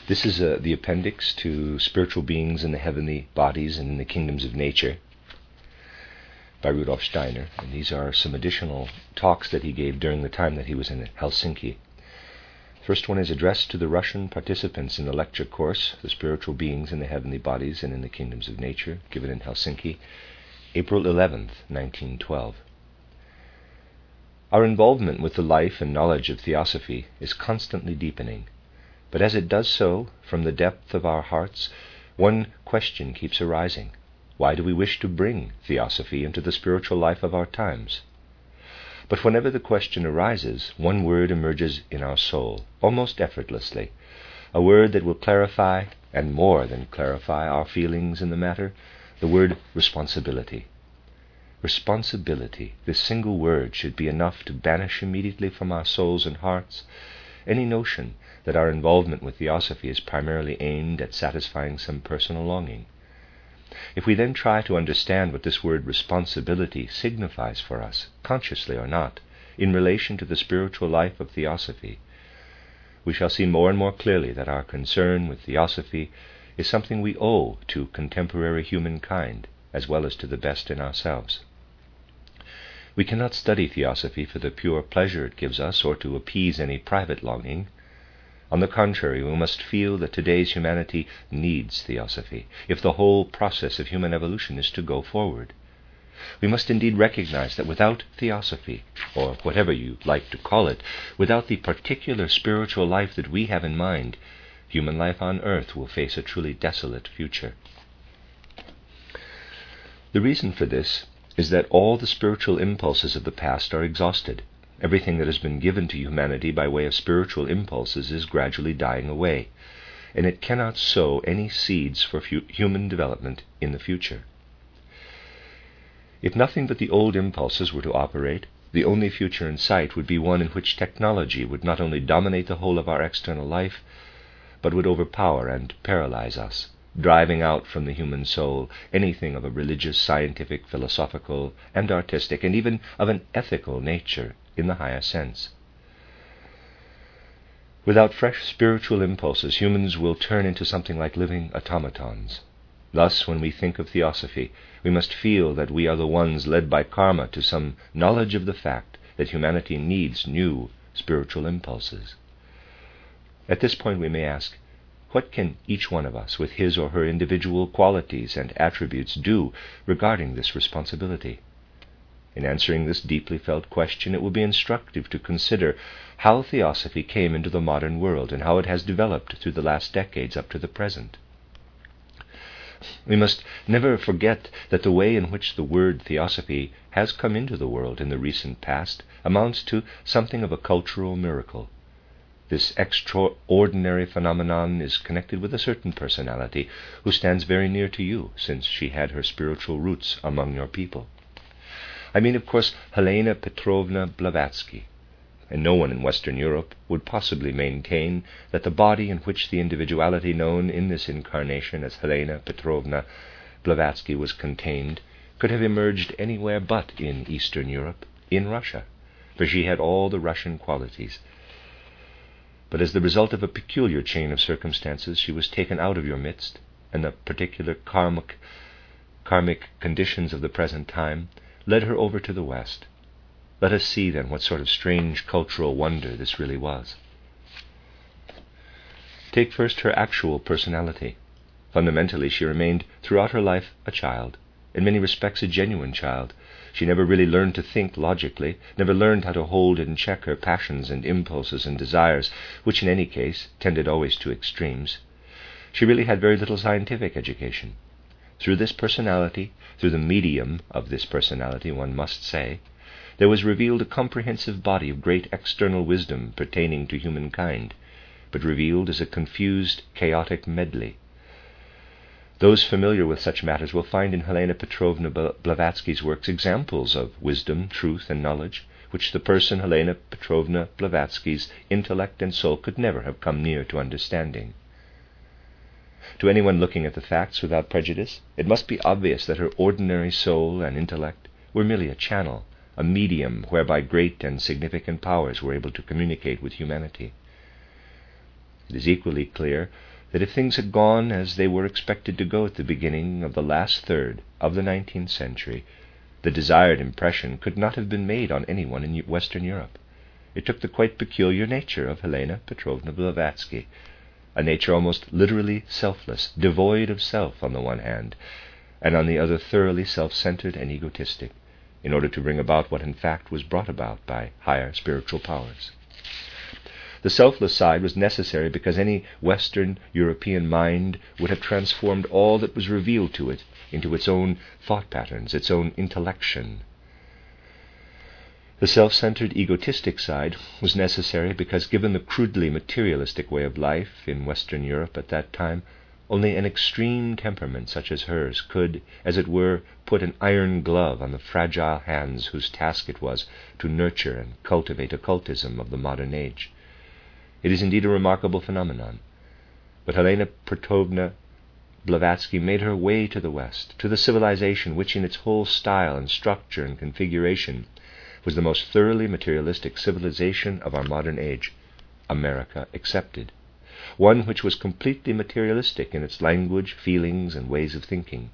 This is the appendix to Spiritual Beings in the Heavenly Bodies and in the Kingdoms of Nature by Rudolf Steiner. And these are some additional talks that he gave during the time that he was in Helsinki. First one is addressed to the Russian participants in the lecture course, The Spiritual Beings in the Heavenly Bodies and in the Kingdoms of Nature, given in Helsinki, April 11th, 1912. Our involvement with the life and knowledge of Theosophy is constantly deepening, but as it does so, from the depth of our hearts, one question keeps arising. Why do we wish to bring Theosophy into the spiritual life of our times? But whenever the question arises, one word emerges in our soul, almost effortlessly, a word that will clarify, and more than clarify, our feelings in the matter, the word responsibility. Responsibility, this single word should be enough to banish immediately from our souls and hearts any notion that our involvement with Theosophy is primarily aimed at satisfying some personal longing. If we then try to understand what this word responsibility signifies for us, consciously or not, in relation to the spiritual life of Theosophy, we shall see more and more clearly that our concern with Theosophy is something we owe to contemporary humankind, as well as to the best in ourselves. We cannot study Theosophy for the pure pleasure it gives us or to appease any private longing. On the contrary, we must feel that today's humanity needs Theosophy if the whole process of human evolution is to go forward. We must indeed recognize that without Theosophy, or whatever you like to call it, without the particular spiritual life that we have in mind, human life on earth will face a truly desolate future. The reason for this is that all the spiritual impulses of the past are exhausted. Everything that has been given to humanity by way of spiritual impulses is gradually dying away, and it cannot sow any seeds for human development in the future. If nothing but the old impulses were to operate, the only future in sight would be one in which technology would not only dominate the whole of our external life, but would overpower and paralyze us, driving out from the human soul anything of a religious, scientific, philosophical, and artistic, and even of an ethical nature in the higher sense. Without fresh spiritual impulses, humans will turn into something like living automatons. Thus, when we think of Theosophy, we must feel that we are the ones led by karma to some knowledge of the fact that humanity needs new spiritual impulses. At this point we may ask, what can each one of us, with his or her individual qualities and attributes, do regarding this responsibility? In answering this deeply felt question, it will be instructive to consider how Theosophy came into the modern world and how it has developed through the last decades up to the present. We must never forget that the way in which the word Theosophy has come into the world in the recent past amounts to something of a cultural miracle. This extraordinary phenomenon is connected with a certain personality who stands very near to you, since she had her spiritual roots among your people. I mean, of course, Helena Petrovna Blavatsky, and no one in Western Europe would possibly maintain that the body in which the individuality known in this incarnation as Helena Petrovna Blavatsky was contained could have emerged anywhere but in Eastern Europe, in Russia, for she had all the Russian qualities. But as the result of a peculiar chain of circumstances, she was taken out of your midst, and the particular karmic conditions of the present time led her over to the West. Let us see, then, what sort of strange cultural wonder this really was. Take first her actual personality. Fundamentally, she remained throughout her life a child, in many respects a genuine child. She never really learned to think logically, never learned how to hold in check her passions and impulses and desires, which in any case tended always to extremes. She really had very little scientific education. Through this personality, through the medium of this personality, one must say, there was revealed a comprehensive body of great external wisdom pertaining to humankind, but revealed as a confused, chaotic medley. Those familiar with such matters will find in Helena Petrovna Blavatsky's works examples of wisdom, truth, and knowledge, which the person Helena Petrovna Blavatsky's intellect and soul could never have come near to understanding. To anyone looking at the facts without prejudice, it must be obvious that her ordinary soul and intellect were merely a channel, a medium whereby great and significant powers were able to communicate with humanity. It is equally clear that if things had gone as they were expected to go at the beginning of the last third of the 19th century, the desired impression could not have been made on anyone in Western Europe. It took the quite peculiar nature of Helena Petrovna Blavatsky, a nature almost literally selfless, devoid of self on the one hand, and on the other thoroughly self-centered and egotistic, in order to bring about what in fact was brought about by higher spiritual powers. The selfless side was necessary because any Western European mind would have transformed all that was revealed to it into its own thought patterns, its own intellection. The self-centered egotistic side was necessary because, given the crudely materialistic way of life in Western Europe at that time, only an extreme temperament such as hers could, as it were, put an iron glove on the fragile hands whose task it was to nurture and cultivate occultism of the modern age. It is indeed a remarkable phenomenon. But Helena Petrovna Blavatsky made her way to the West, to the civilization which in its whole style and structure and configuration was the most thoroughly materialistic civilization of our modern age, America excepted, one which was completely materialistic in its language, feelings, and ways of thinking.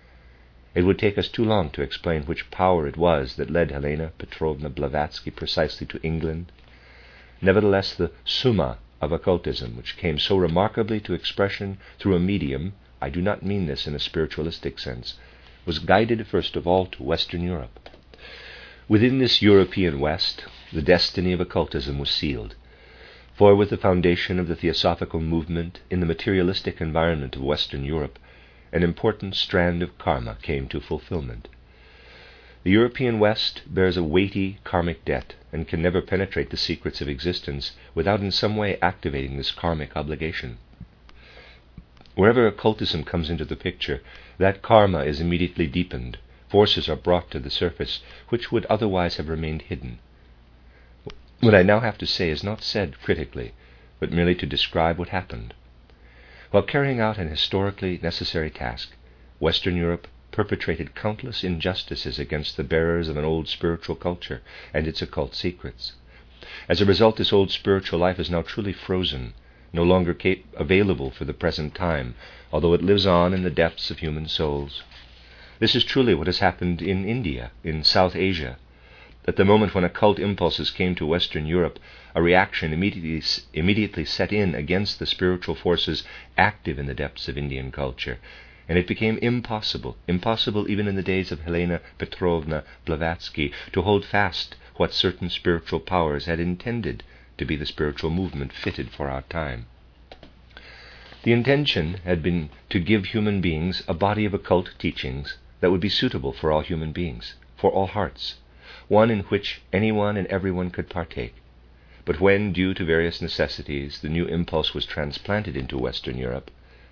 It would take us too long to explain which power it was that led Helena Petrovna Blavatsky precisely to England. Nevertheless, the summa of occultism, which came so remarkably to expression through a medium, I do not mean this in a spiritualistic sense, was guided first of all to Western Europe. Within this European West, the destiny of occultism was sealed, for with the foundation of the Theosophical movement in the materialistic environment of Western Europe, an important strand of karma came to fulfillment. The European West bears a weighty karmic debt and can never penetrate the secrets of existence without in some way activating this karmic obligation. Wherever occultism comes into the picture, that karma is immediately deepened. Forces are brought to the surface which would otherwise have remained hidden. What I now have to say is not said critically, but merely to describe what happened. While carrying out an historically necessary task, Western Europe perpetrated countless injustices against the bearers of an old spiritual culture and its occult secrets. As a result, this old spiritual life is now truly frozen, no longer available for the present time, although it lives on in the depths of human souls. This is truly what has happened in India, in South Asia. At the moment when occult impulses came to Western Europe, a reaction immediately set in against the spiritual forces active in the depths of Indian culture, and it became impossible even in the days of Helena Petrovna Blavatsky, to hold fast what certain spiritual powers had intended to be the spiritual movement fitted for our time. The intention had been to give human beings a body of occult teachings that would be suitable for all human beings, for all hearts, one in which anyone and everyone could partake. But when, due to various necessities, the new impulse was transplanted into Western Europe,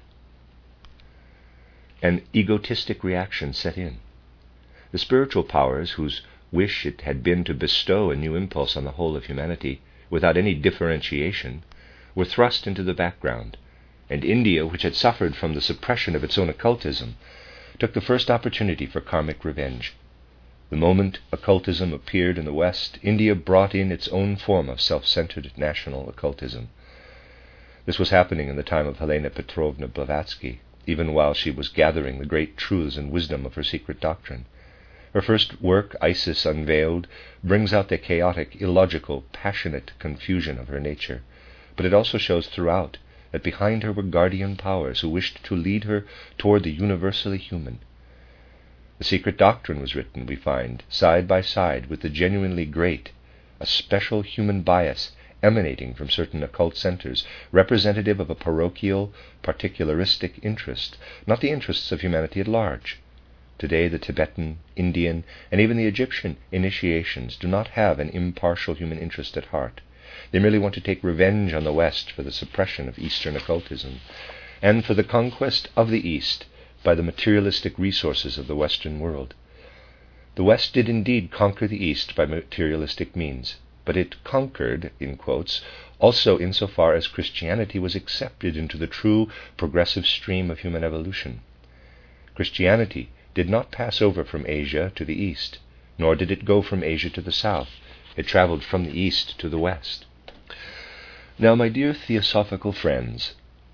an egotistic reaction set in. The spiritual powers, whose wish it had been to bestow a new impulse on the whole of humanity without any differentiation, were thrust into the background, and India, which had suffered from the suppression of its own occultism, took the first opportunity for karmic revenge. The moment occultism appeared in the West, India brought in its own form of self-centered national occultism. This was happening in the time of Helena Petrovna Blavatsky, even while she was gathering the great truths and wisdom of her secret doctrine. Her first work, Isis Unveiled, brings out the chaotic, illogical, passionate confusion of her nature, but it also shows throughout that behind her were guardian powers who wished to lead her toward the universally human. The secret doctrine was written, we find, side by side with the genuinely great, a special human bias emanating from certain occult centers, representative of a parochial, particularistic interest, not the interests of humanity at large. Today the Tibetan, Indian, and even the Egyptian initiations do not have an impartial human interest at heart. They merely want to take revenge on the West for the suppression of Eastern occultism, and for the conquest of the East by the materialistic resources of the Western world. The West did indeed conquer the East by materialistic means, but it conquered, in quotes, also insofar as Christianity was accepted into the true progressive stream of human evolution. Christianity did not pass over from Asia to the East, nor did it go from Asia to the South. It traveled from the East to the West. Now, my dear theosophical friends,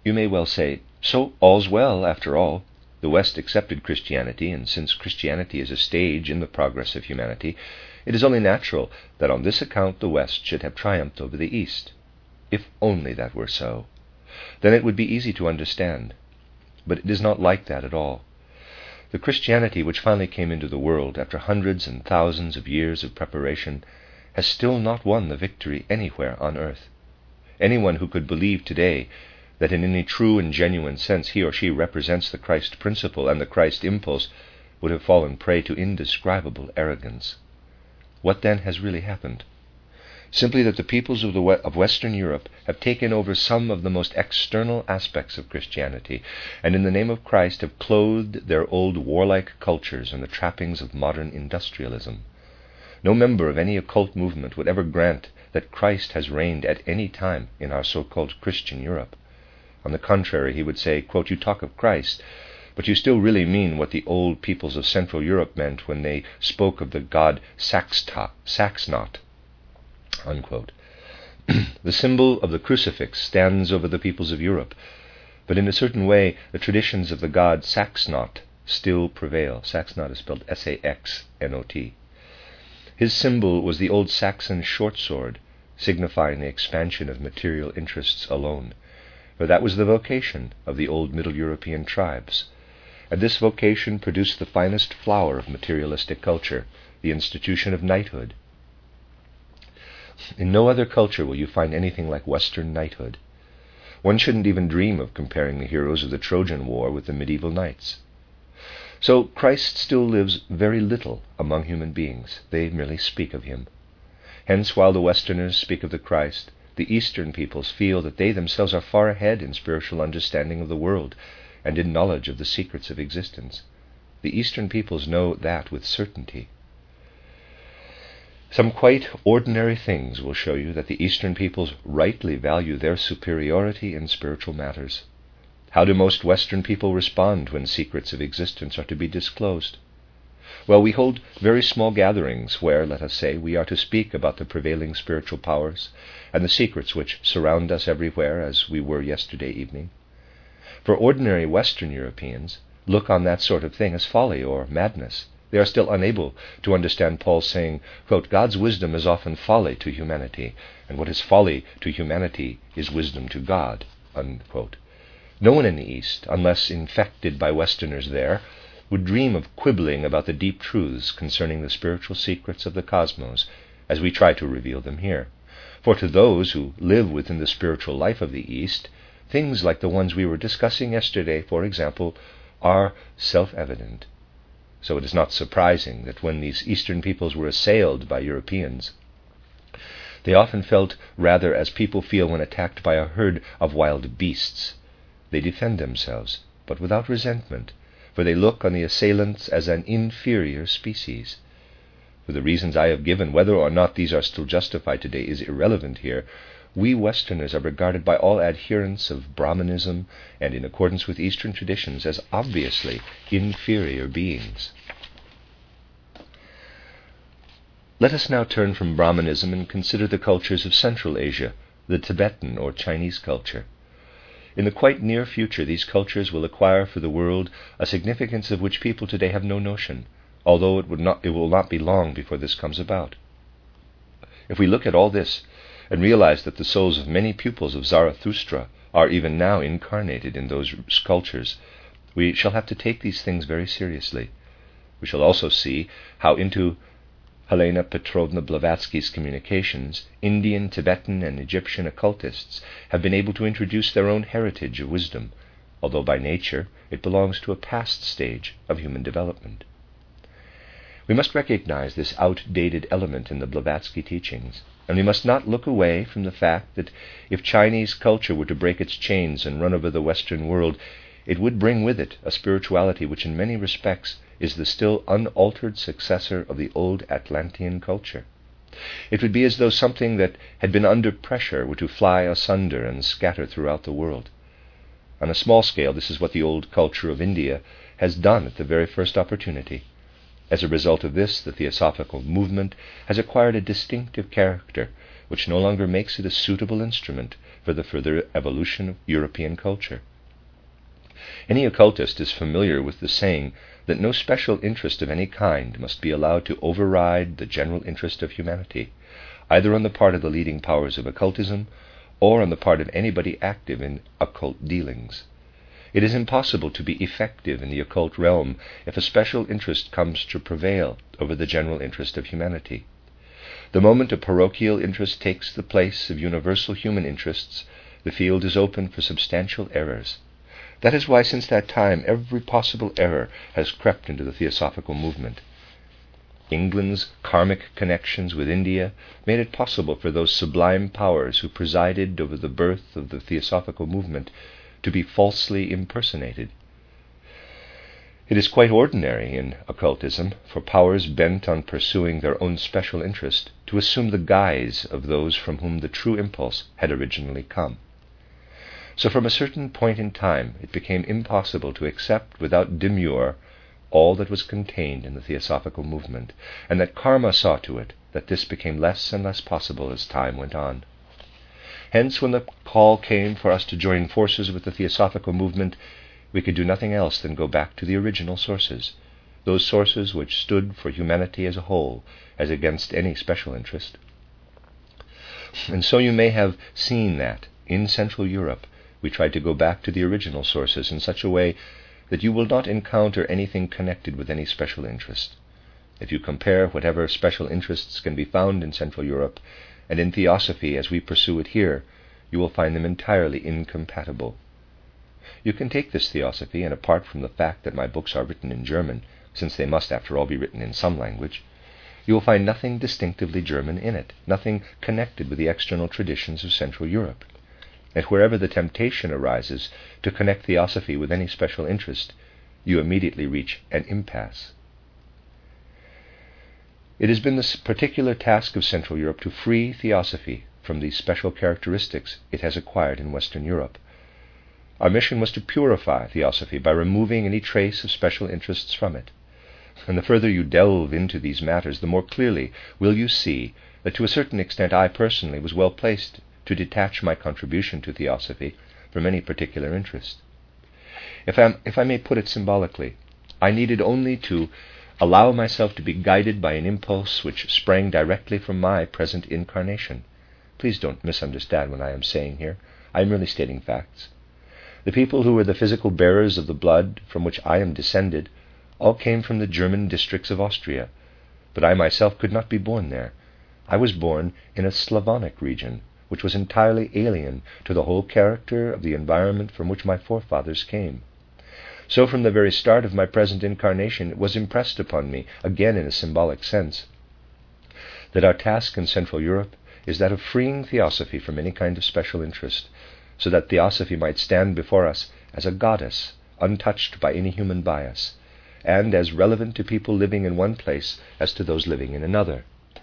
You may well say, so all's well after all. The West accepted Christianity, and since Christianity is a stage in the progress of humanity, it is only natural that on this account the West should have triumphed over the East. If only that were so, then it would be easy to understand. But it is not like that at all. The Christianity which finally came into the world after hundreds and thousands of years of preparation has still not won the victory anywhere on earth. Anyone who could believe today that in any true and genuine sense he or she represents the Christ principle and the Christ impulse would have fallen prey to indescribable arrogance. What then has really happened? Simply that the peoples of Western Europe have taken over some of the most external aspects of Christianity, and in the name of Christ have clothed their old warlike cultures in the trappings of modern industrialism. No member of any occult movement would ever grant that Christ has reigned at any time in our so-called Christian Europe. On the contrary, he would say, quote, "You talk of Christ, but you still really mean what the old peoples of Central Europe meant when they spoke of the god Saxnot." Unquote. The symbol of the crucifix stands over the peoples of Europe, but in a certain way the traditions of the god Saxnot still prevail. Saxnot is spelled S-A-X-N-O-T. His symbol was the old Saxon short sword, signifying the expansion of material interests alone, for that was the vocation of the old Middle European tribes, and this vocation produced the finest flower of materialistic culture, the institution of knighthood. In no other culture will you find anything like Western knighthood. One shouldn't even dream of comparing the heroes of the Trojan War with the medieval knights. So Christ still lives very little among human beings. They merely speak of him. Hence, while the Westerners speak of the Christ, the Eastern peoples feel that they themselves are far ahead in spiritual understanding of the world and in knowledge of the secrets of existence. The Eastern peoples know that with certainty. Some quite ordinary things will show you that the Eastern peoples rightly value their superiority in spiritual matters. How do most Western people respond when secrets of existence are to be disclosed? Well, we hold very small gatherings where, let us say, we are to speak about the prevailing spiritual powers and the secrets which surround us everywhere, as we were yesterday evening. For ordinary Western Europeans look on that sort of thing as folly or madness. They are still unable to understand Paul's saying, quote, "God's wisdom is often folly to humanity, and what is folly to humanity is wisdom to God," unquote. No one in the East, unless infected by Westerners there, would dream of quibbling about the deep truths concerning the spiritual secrets of the cosmos, as we try to reveal them here. For to those who live within the spiritual life of the East, things like the ones we were discussing yesterday, for example, are self-evident. So it is not surprising that when these Eastern peoples were assailed by Europeans, they often felt rather as people feel when attacked by a herd of wild beasts. They defend themselves, but without resentment, for they look on the assailants as an inferior species. For the reasons I have given, whether or not these are still justified today is irrelevant here. We Westerners are regarded by all adherents of Brahmanism and in accordance with Eastern traditions as obviously inferior beings. Let us now turn from Brahmanism and consider the cultures of Central Asia, the Tibetan or Chinese culture. In the quite near future, these cultures will acquire for the world a significance of which people today have no notion, although it will not be long before this comes about. If we look at all this and realize that the souls of many pupils of Zarathustra are even now incarnated in those cultures, we shall have to take these things very seriously. We shall also see how into Helena Petrovna Blavatsky's communications, Indian, Tibetan, and Egyptian occultists have been able to introduce their own heritage of wisdom, although by nature it belongs to a past stage of human development. We must recognize this outdated element in the Blavatsky teachings, and we must not look away from the fact that if Chinese culture were to break its chains and run over the Western world, it would bring with it a spirituality which in many respects is the still unaltered successor of the old Atlantean culture. It would be as though something that had been under pressure were to fly asunder and scatter throughout the world. On a small scale, this is what the old culture of India has done at the very first opportunity. As a result of this, the Theosophical movement has acquired a distinctive character, which no longer makes it a suitable instrument for the further evolution of European culture. Any occultist is familiar with the saying that no special interest of any kind must be allowed to override the general interest of humanity, either on the part of the leading powers of occultism or on the part of anybody active in occult dealings. It is impossible to be effective in the occult realm if a special interest comes to prevail over the general interest of humanity. The moment a parochial interest takes the place of universal human interests, the field is open for substantial errors. That is why since that time every possible error has crept into the Theosophical movement. England's karmic connections with India made it possible for those sublime powers who presided over the birth of the Theosophical movement to be falsely impersonated. It is quite ordinary in occultism for powers bent on pursuing their own special interest to assume the guise of those from whom the true impulse had originally come. So from a certain point in time it became impossible to accept without demur all that was contained in the Theosophical movement, and that karma saw to it that this became less and less possible as time went on. Hence, when the call came for us to join forces with the Theosophical movement, we could do nothing else than go back to the original sources, those sources which stood for humanity as a whole, as against any special interest. And so you may have seen that, in Central Europe, we tried to go back to the original sources in such a way that you will not encounter anything connected with any special interest. If you compare whatever special interests can be found in Central Europe and in Theosophy as we pursue it here, you will find them entirely incompatible. You can take this Theosophy, and apart from the fact that my books are written in German, since they must after all be written in some language, you will find nothing distinctively German in it, nothing connected with the external traditions of Central Europe. And wherever the temptation arises to connect Theosophy with any special interest, you immediately reach an impasse. It has been the particular task of Central Europe to free Theosophy from these special characteristics it has acquired in Western Europe. Our mission was to purify Theosophy by removing any trace of special interests from it. And the further you delve into these matters, the more clearly will you see that to a certain extent I personally was well placed to detach my contribution to Theosophy from any particular interest. If I may put it symbolically, I needed only to allow myself to be guided by an impulse which sprang directly from my present incarnation. Please don't misunderstand what I am saying here. I am merely stating facts. The people who were the physical bearers of the blood from which I am descended all came from the German districts of Austria, but I myself could not be born there. I was born in a Slavonic region, which was entirely alien to the whole character of the environment from which my forefathers came. So from the very start of my present incarnation it was impressed upon me, again in a symbolic sense, that our task in Central Europe is that of freeing Theosophy from any kind of special interest, so that Theosophy might stand before us as a goddess, untouched by any human bias, and as relevant to people living in one place as to those living in another.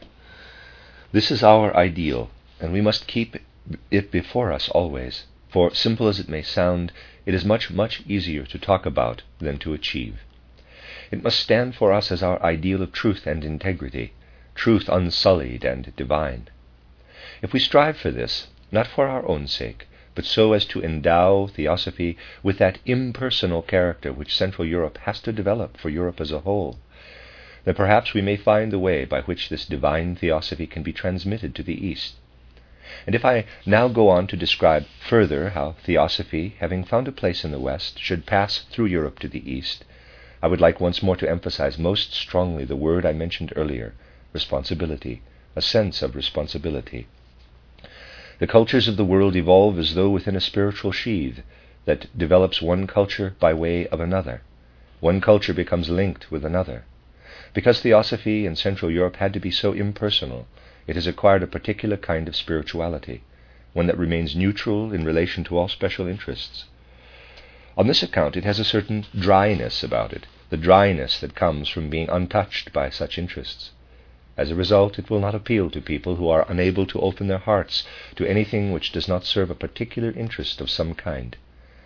This is our ideal, and we must keep it before us always, for, simple as it may sound, it is much, much easier to talk about than to achieve. It must stand for us as our ideal of truth and integrity, truth unsullied and divine. If we strive for this, not for our own sake, but so as to endow Theosophy with that impersonal character which Central Europe has to develop for Europe as a whole, then perhaps we may find the way by which this divine Theosophy can be transmitted to the East. And if I now go on to describe further how Theosophy, having found a place in the West, should pass through Europe to the East, I would like once more to emphasize most strongly the word I mentioned earlier, responsibility, a sense of responsibility. The cultures of the world evolve as though within a spiritual sheath that develops one culture by way of another. One culture becomes linked with another. Because Theosophy in Central Europe had to be so impersonal, it has acquired a particular kind of spirituality, one that remains neutral in relation to all special interests. On this account it has a certain dryness about it, the dryness that comes from being untouched by such interests. As a result, it will not appeal to people who are unable to open their hearts to anything which does not serve a particular interest of some kind.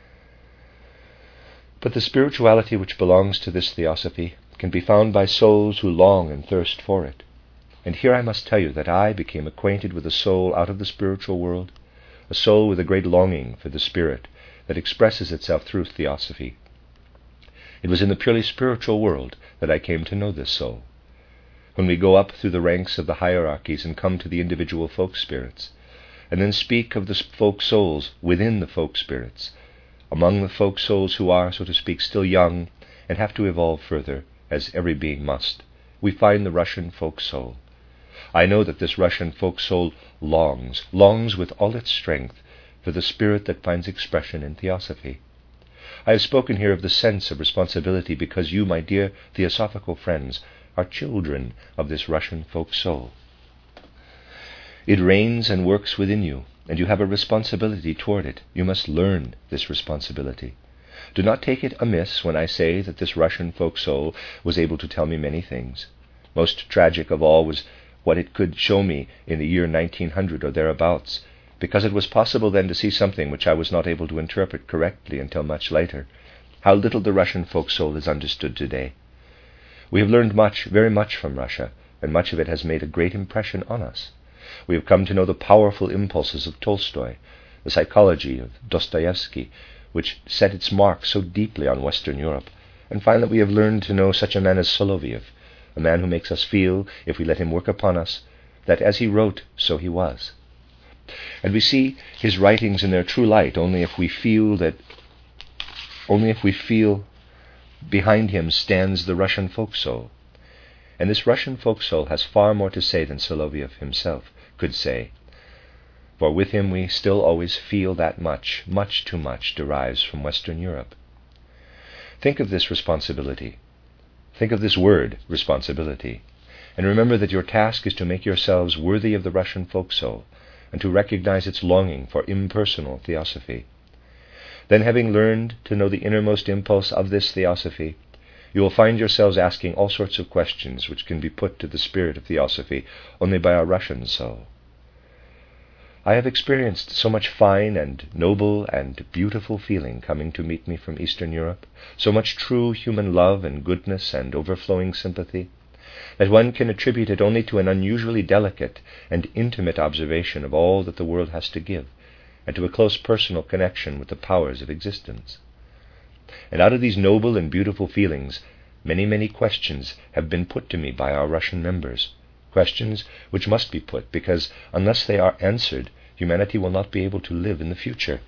But the spirituality which belongs to this Theosophy can be found by souls who long and thirst for it. And here I must tell you that I became acquainted with a soul out of the spiritual world, a soul with a great longing for the spirit that expresses itself through theosophy. It was in the purely spiritual world that I came to know this soul. When we go up through the ranks of the hierarchies and come to the individual folk spirits, and then speak of the folk souls within the folk spirits, among the folk souls who are, so to speak, still young and have to evolve further, as every being must, we find the Russian folk soul. I know that this Russian folk soul longs with all its strength for the spirit that finds expression in theosophy. I have spoken here of the sense of responsibility because you, my dear theosophical friends, are children of this Russian folk soul. It reigns and works within you, and you have a responsibility toward it. You must learn this responsibility. Do not take it amiss when I say that this Russian folk soul was able to tell me many things. Most tragic of all was what it could show me in the year 1900 or thereabouts, because it was possible then to see something which I was not able to interpret correctly until much later. How little the Russian folk soul is understood today. We have learned much, very much from Russia, and much of it has made a great impression on us. We have come to know the powerful impulses of Tolstoy, the psychology of Dostoevsky, which set its mark so deeply on Western Europe, and finally we have learned to know such a man as Soloviev, a man who makes us feel, if we let him work upon us, that as he wrote, so he was. And we see his writings in their true light only if we feel behind him stands the Russian folk soul. And this Russian folk soul has far more to say than Soloviev himself could say, for with him we still always feel that much too much derives from Western Europe. Think of this responsibility. Think of this word, responsibility, and remember that your task is to make yourselves worthy of the Russian folk soul, and to recognize its longing for impersonal theosophy. Then, having learned to know the innermost impulse of this theosophy, you will find yourselves asking all sorts of questions which can be put to the spirit of theosophy only by a Russian soul. I have experienced so much fine and noble and beautiful feeling coming to meet me from Eastern Europe, so much true human love and goodness and overflowing sympathy, that one can attribute it only to an unusually delicate and intimate observation of all that the world has to give, and to a close personal connection with the powers of existence. And out of these noble and beautiful feelings, many questions have been put to me by our Russian members, questions which must be put, because unless they are answered, humanity will not be able to live in the future.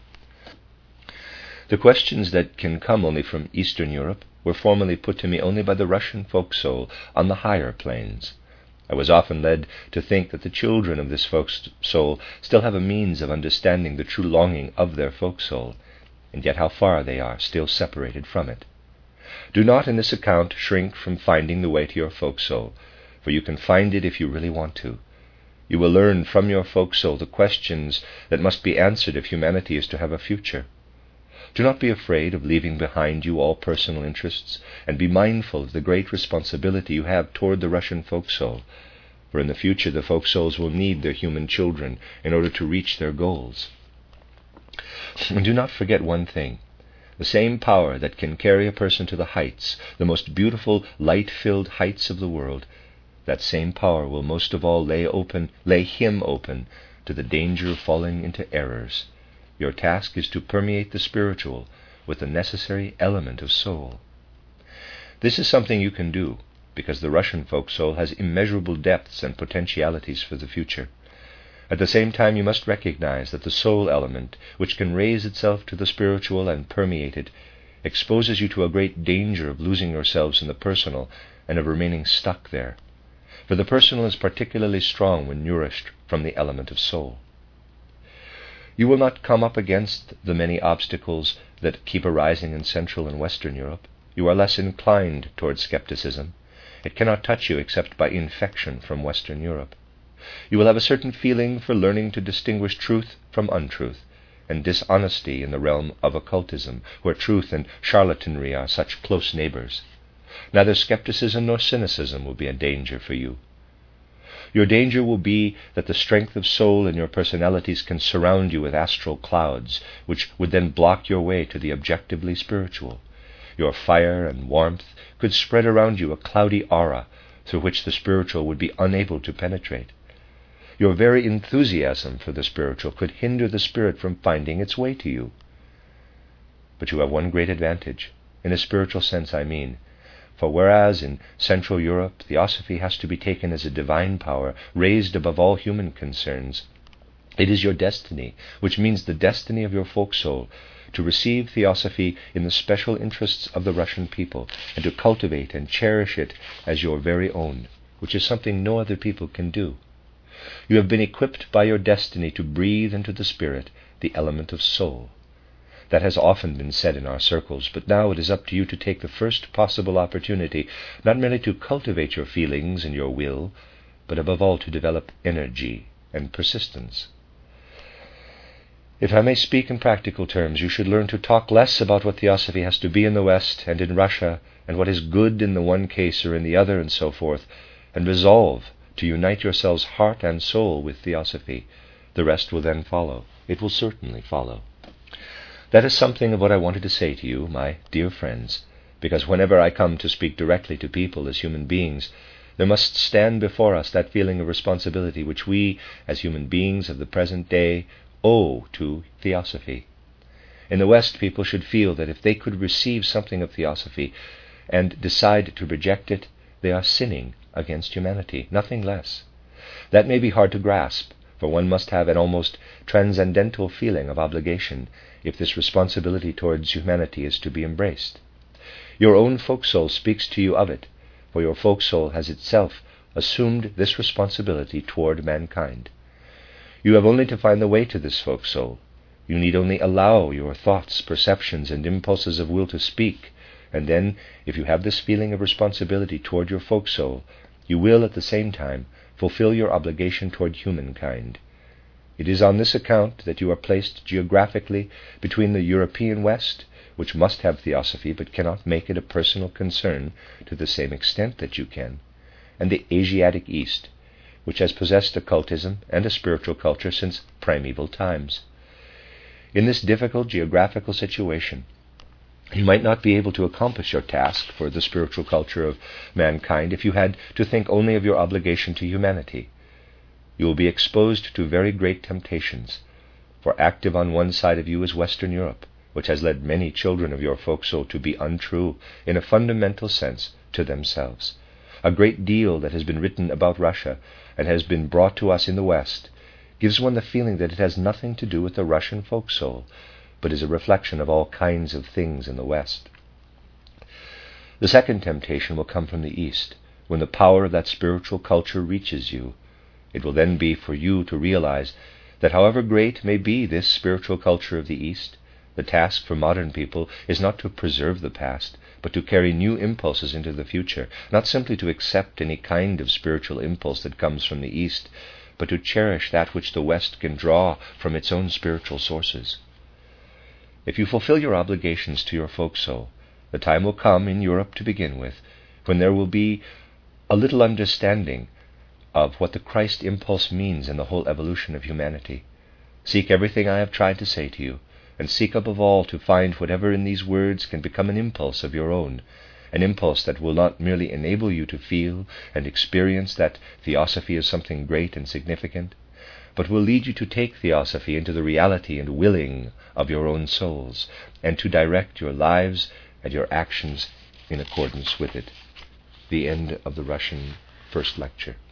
The questions that can come only from Eastern Europe were formerly put to me only by the Russian folk soul on the higher planes. I was often led to think that the children of this folk soul still have a means of understanding the true longing of their folk soul, and yet how far they are still separated from it. Do not in this account shrink from finding the way to your folk soul, for you can find it if you really want to. You will learn from your folk soul the questions that must be answered if humanity is to have a future. Do not be afraid of leaving behind you all personal interests, and be mindful of the great responsibility you have toward the Russian folk soul, for in the future the folk souls will need their human children in order to reach their goals. And do not forget one thing. The same power that can carry a person to the heights, the most beautiful, light-filled heights of the world, that same power will most of all lay him open to the danger of falling into errors. Your task is to permeate the spiritual with the necessary element of soul. This is something you can do, because the Russian folk soul has immeasurable depths and potentialities for the future. At the same time, you must recognize that the soul element, which can raise itself to the spiritual and permeate it, exposes you to a great danger of losing yourselves in the personal and of remaining stuck there. For the personal is particularly strong when nourished from the element of soul. You will not come up against the many obstacles that keep arising in Central and Western Europe. You are less inclined toward skepticism. It cannot touch you except by infection from Western Europe. You will have a certain feeling for learning to distinguish truth from untruth, and dishonesty in the realm of occultism, where truth and charlatanry are such close neighbors. Neither skepticism nor cynicism will be a danger for you. Your danger will be that the strength of soul in your personalities can surround you with astral clouds, which would then block your way to the objectively spiritual. Your fire and warmth could spread around you a cloudy aura, through which the spiritual would be unable to penetrate. Your very enthusiasm for the spiritual could hinder the spirit from finding its way to you. But you have one great advantage, in a spiritual sense I mean, for whereas in Central Europe Theosophy has to be taken as a divine power, raised above all human concerns, it is your destiny, which means the destiny of your folk soul, to receive Theosophy in the special interests of the Russian people, and to cultivate and cherish it as your very own, which is something no other people can do. You have been equipped by your destiny to breathe into the spirit the element of soul. That has often been said in our circles, but now it is up to you to take the first possible opportunity, not merely to cultivate your feelings and your will, but above all to develop energy and persistence. If I may speak in practical terms, you should learn to talk less about what Theosophy has to be in the West and in Russia, and what is good in the one case or in the other, and so forth, and resolve to unite yourselves heart and soul with Theosophy. The rest will then follow. It will certainly follow. That is something of what I wanted to say to you, my dear friends, because whenever I come to speak directly to people as human beings, there must stand before us that feeling of responsibility which we, as human beings of the present day, owe to Theosophy. In the West, people should feel that if they could receive something of Theosophy and decide to reject it, they are sinning against humanity, nothing less. That may be hard to grasp, for one must have an almost transcendental feeling of obligation if this responsibility towards humanity is to be embraced. Your own folk soul speaks to you of it, for your folk soul has itself assumed this responsibility toward mankind. You have only to find the way to this folk soul. You need only allow your thoughts, perceptions, and impulses of will to speak, and then, if you have this feeling of responsibility toward your folk soul, you will at the same time fulfill your obligation toward humankind. It is on this account that you are placed geographically between the European West, which must have Theosophy but cannot make it a personal concern to the same extent that you can, and the Asiatic East, which has possessed occultism and a spiritual culture since primeval times. In this difficult geographical situation, you might not be able to accomplish your task for the spiritual culture of mankind if you had to think only of your obligation to humanity. You will be exposed to very great temptations, for active on one side of you is Western Europe, which has led many children of your folk soul to be untrue, in a fundamental sense, to themselves. A great deal that has been written about Russia, and has been brought to us in the West, gives one the feeling that it has nothing to do with the Russian folk soul, but is a reflection of all kinds of things in the West. The second temptation will come from the East, when the power of that spiritual culture reaches you. It will then be for you to realize that however great may be this spiritual culture of the East, the task for modern people is not to preserve the past, but to carry new impulses into the future, not simply to accept any kind of spiritual impulse that comes from the East, but to cherish that which the West can draw from its own spiritual sources. If you fulfill your obligations to your folk soul, the time will come, in Europe to begin with, when there will be a little understanding of what the Christ impulse means in the whole evolution of humanity. Seek everything I have tried to say to you, and seek above all to find whatever in these words can become an impulse of your own, an impulse that will not merely enable you to feel and experience that Theosophy is something great and significant, but will lead you to take Theosophy into the reality and willing of your own souls, and to direct your lives and your actions in accordance with it. The end of the Russian first lecture.